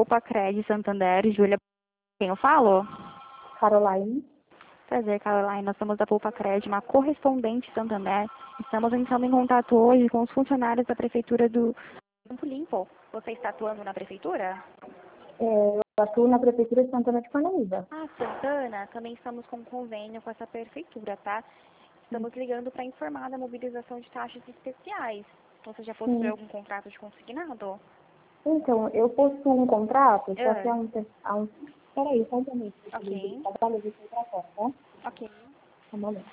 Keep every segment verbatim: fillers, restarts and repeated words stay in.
Pulpacred Santander, Júlia, quem eu falo? Caroline. Prazer, Caroline. Nós somos da Pulpacred, uma correspondente Santander. Estamos entrando em contato hoje com os funcionários da Prefeitura do Campo Limpo. Você está atuando na Prefeitura? É, eu atuo na Prefeitura de Santana de Parnaíba. Ah, Santana, também estamos com convênio com essa Prefeitura, tá? Estamos ligando para informar da mobilização de taxas especiais. Você já possuiu Sim. algum contrato de consignado? Então, eu possuo um contrato, só que É. há um... Há um peraí, só um momento. Ok. Trabalho, eu vou pra fora, tá? Ok. Um momento.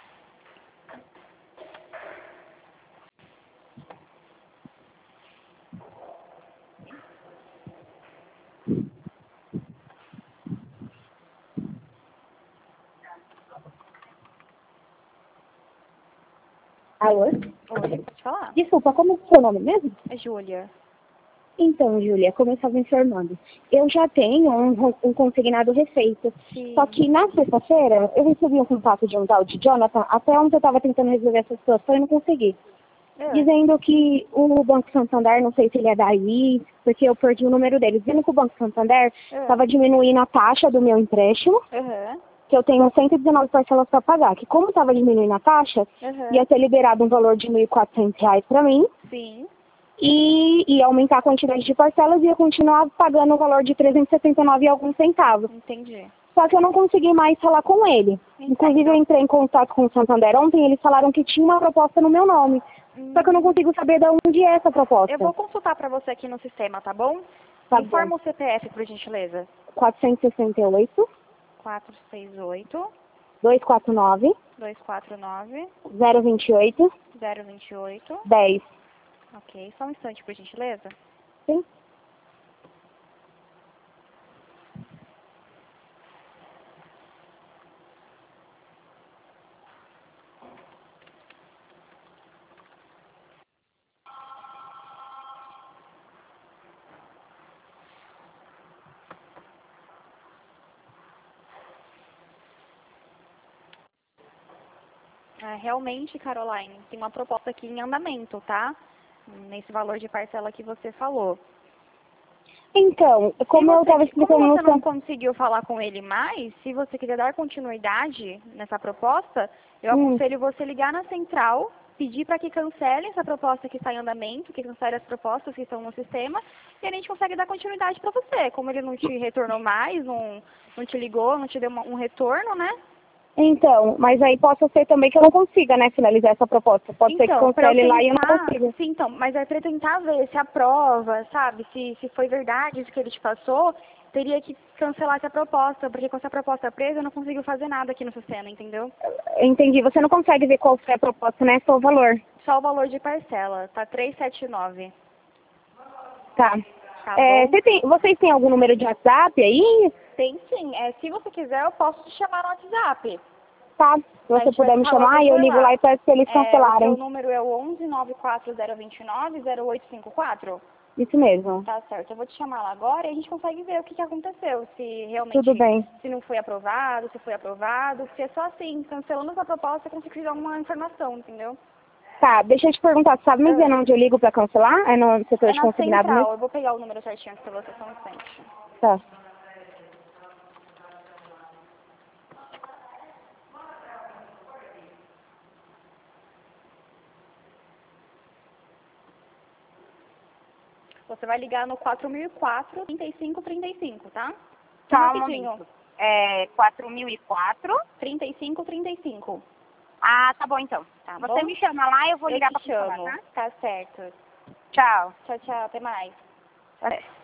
Alô? Oi, pode falar. Desculpa, como é o seu nome mesmo? É Júlia. Então, Júlia, como eu estava informando, eu já tenho um, um consignado receita. Sim. Só que na sexta-feira eu recebi um contato de um tal de Jonathan, até onde eu estava tentando resolver essa situação e não consegui. É. Dizendo que o Banco Santander, não sei se ele é daí, porque eu perdi o número dele, dizendo que o Banco Santander estava É. diminuindo a taxa do meu empréstimo, Aham. que eu tenho cento e dezenove parcelas para pagar, que como estava diminuindo a taxa, Aham. ia ter liberado um valor de mil e quatrocentos reais para mim, Sim. e ia aumentar a quantidade de parcelas e ia continuar pagando o valor de trezentos e setenta e nove e alguns centavos. Entendi. Só que eu não consegui mais falar com ele. Entendo. Inclusive eu entrei em contato com o Santander ontem, eles falaram que tinha uma proposta no meu nome. Só que eu não consigo saber de onde é essa proposta. Eu vou consultar para você aqui no sistema, tá bom? Tá Informa bom. o C P F, por gentileza. quatrocentos e sessenta e oito, quatro seis oito, duzentos e quarenta e nove, dois quatro nove, zero vinte e oito, zero dois oito. dez. Ok, só um instante, por gentileza. Sim? Ah, realmente, Caroline, tem uma proposta aqui em andamento, tá? Nesse valor de parcela que você falou. Então, como Se eu você, estava explicando como no você não San- conseguiu falar com ele mais, se você quiser dar continuidade nessa proposta, eu Hum, aconselho você ligar na central, pedir para que cancele essa proposta que está em andamento, que cancele as propostas que estão no sistema, e a gente consegue dar continuidade para você. Como ele não te retornou mais, não, não te ligou, não te deu uma- um retorno, né? então, mas aí possa ser também que eu não consiga, né, finalizar essa proposta. Pode ser que Então, para eu cancele lá e eu não tentar, consiga. sim, então, mas é para tentar ver se aprova, sabe, se, se foi verdade isso que ele te passou, teria que cancelar essa proposta, porque com essa proposta presa eu não consigo fazer nada aqui no sistema, entendeu? Entendi. Você não consegue ver qual foi a proposta, né? Só o valor. Só o valor de parcela, tá trezentos e setenta e nove, Tá. tá É, bom? você tem, vocês têm algum número de WhatsApp aí? Tem sim, é, se você quiser eu posso te chamar no WhatsApp. Tá. Se A você gente vai puder se me falando chamar, eu por ligo lá. lá e peço pra eles É, o seu cancelarem. número é o onze nove quatro zero dois nove zero oito cinco quatro? Isso mesmo. Tá certo, eu vou te chamar lá agora e a gente consegue ver o que, que aconteceu, se realmente, Tudo bem. se não foi aprovado, se foi aprovado, porque é só assim, cancelando essa proposta, eu consigo te dar uma informação, entendeu? Tá, deixa eu te perguntar, sabe me dizer Ah, onde eu ligo pra cancelar? É no setor é de na consignado central, mesmo? eu vou pegar o número certinho aqui pra você, só um instante. Tá. Você vai ligar no quatro mil e quatro, trinta e cinco trinta e cinco, tá? Só Tá, um rapidinho, momento. É quatro mil e quatro. trinta e cinco trinta e cinco, Ah, tá bom então. tá Você bom? me chama lá e eu vou Eu ligar te pra cancelar, chamo, tá? tá certo. Tchau. Tchau, tchau, até mais. Até.